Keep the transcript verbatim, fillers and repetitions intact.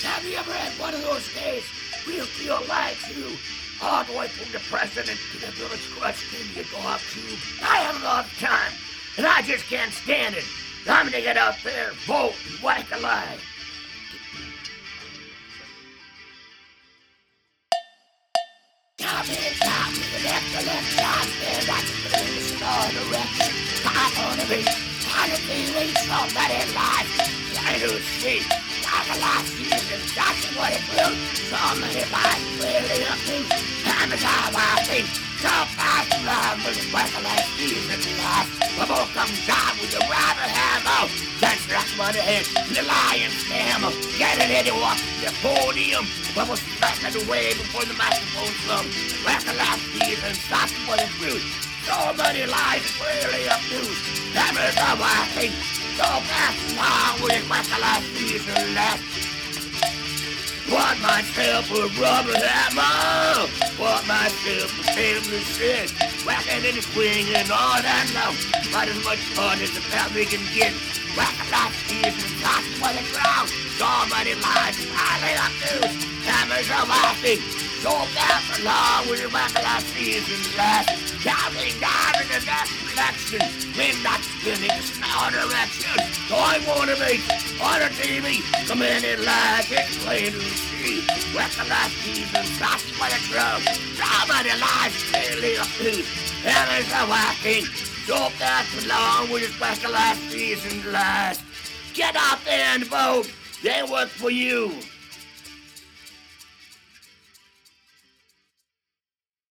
Have you ever had one of those days where you feel like you, all the way from the president to the village question, you go up to, I have a lot of time, and I just can't stand it. I'm gonna get out there, vote, and whack a lie. Come in, come to the left, the left, down there, that's the star direction. I'm on the beat, on the feeling, somebody alive. I do see, I'm a last season, that's what it will. Somebody alive, really up to, time is how I think. So fast, love, with the work of last season, last. The boat comes down with the rather hammer. That's not what it is, the lion's hammer. Get it in, walk to the podium. Bubble smacking away before the microphone slump. Whack the last season, stop what it's rude. So many lives really up to. Hammers are whacking. So fast, long with it, whack the last season left. Want myself a rubber hammer. Want myself a family shit. Whacking in the swing and all that love. About as much fun as the family can get. Whack the last season, stop what it's wrong. So many lives, highly up to. Hammers are whacking. So fast along with the whack the last season last. Counting down in the next election. Wind not spinning a small direction. So I wanna be on a T V. Come in and like it, plain to see. Whack the last season, stop what it's wrong. So many lives, clearly up to. Hammers are whacking. So fast along with this whack the last season last. Get out there and vote. They work for you.